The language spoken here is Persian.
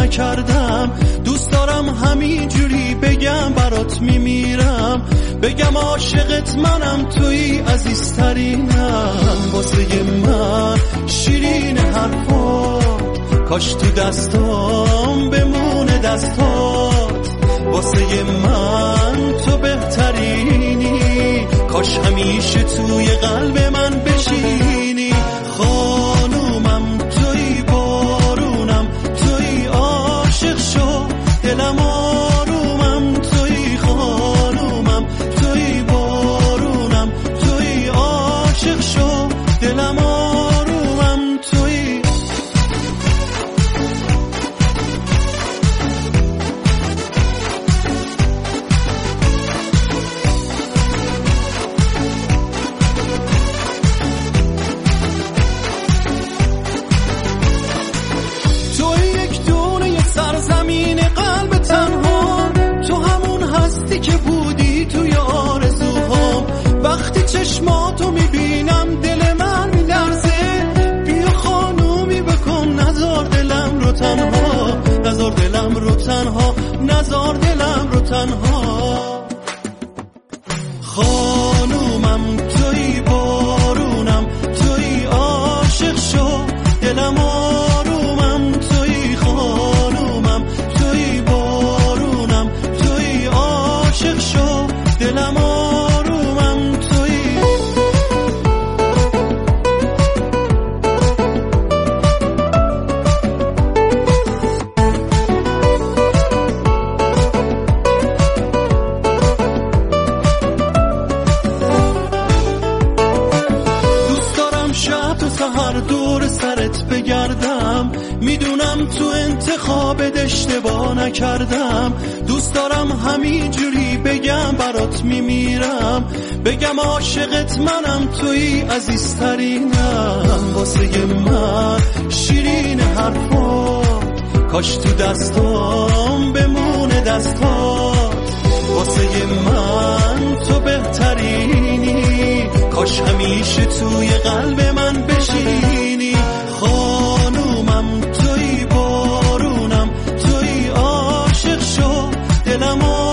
نکردم. دوست دارم همینجوری بگم برات میمیرم، بگم عاشقت منم، توی عزیزترینم. واسه من شیرین حرفات، کاش تو دستام بمونه دستات. واسه من تو بهترینی، کاش همیشه توی قلب من بشینی. خانومم توی، بارونم توی، عاشق شو دلم آرومم توی. خانومم توی، بارونم توی، عاشق شو دلم آرومم توی. که بودی توی آرزوهام، وقتی چشماتو میبینم دل من میلرزه. بیا خانومی بکن، نذار دلم رو تنها، نذار دلم رو تنها، نذار دلم رو تنها. خانومم توی، بارونم توی، عاشق شو دلم آرومم توی. خانومم توی، بارونم توی، عاشق شو دلم آرومم توی. دوست دارم شب و سحر دور سرت بگردم، میدونم تو انتخابت اشتباه نکردم. دوست دارم همینجوری بگم برات میمیرم، بگم عاشقت منم، توی عزیزترینم. واسه من شیرین حرفات، کاش تو دستام بمونه دستات. واسه من تو بهترینی، کاش همیشه توی قلب من بشینی. خانومم توی، بارونم توی، عاشق شو دلم